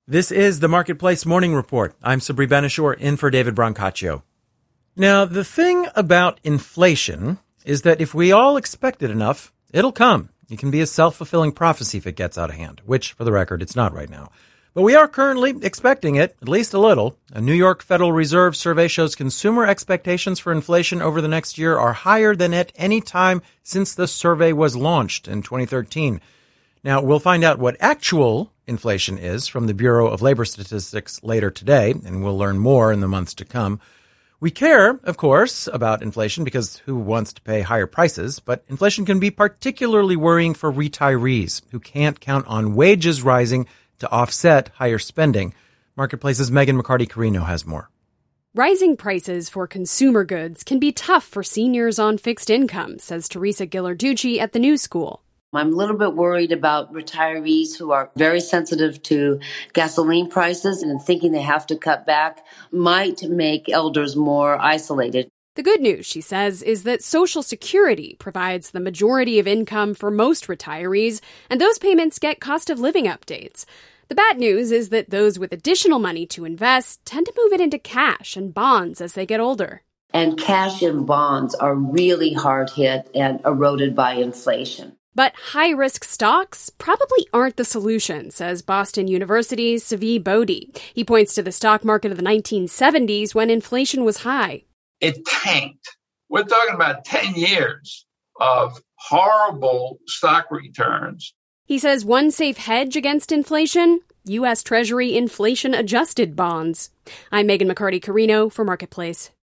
This is the Marketplace Morning Report. I'm Sabri Ben-Achour, in for David Brancaccio. Now, the thing about inflation is that if we all expect it enough, it'll come. It can be a self-fulfilling prophecy if it gets out of hand, which, for the record, it's not right now. But we are currently expecting it, at least a little. A New York Federal Reserve survey shows consumer expectations for inflation over the next year are higher than at any time since the survey was launched in 2013. Now, we'll find out what actual inflation is from the Bureau of Labor Statistics later today, and we'll learn more in the months to come. We care, of course, about inflation because who wants to pay higher prices? But inflation can be particularly worrying for retirees who can't count on wages rising to offset higher spending. Marketplace's Megan McCarty-Carino has more. Rising prices for consumer goods can be tough for seniors on fixed income, says Teresa Ghilarducci at the New School. I'm a little bit worried about retirees who are very sensitive to gasoline prices and thinking they have to cut back might make elders more isolated. The good news, she says, is that Social Security provides the majority of income for most retirees, and those payments get cost of living updates. The bad news is that those with additional money to invest tend to move it into cash and bonds as they get older. And cash and bonds are really hard hit and eroded by inflation. But high-risk stocks probably aren't the solution, says Boston University's Savi Bodhi. He points to the stock market of the 1970s when inflation was high. It tanked. We're talking about 10 years of horrible stock returns. He says one safe hedge against inflation, U.S. Treasury inflation-adjusted bonds. I'm Megan McCarty-Carino for Marketplace.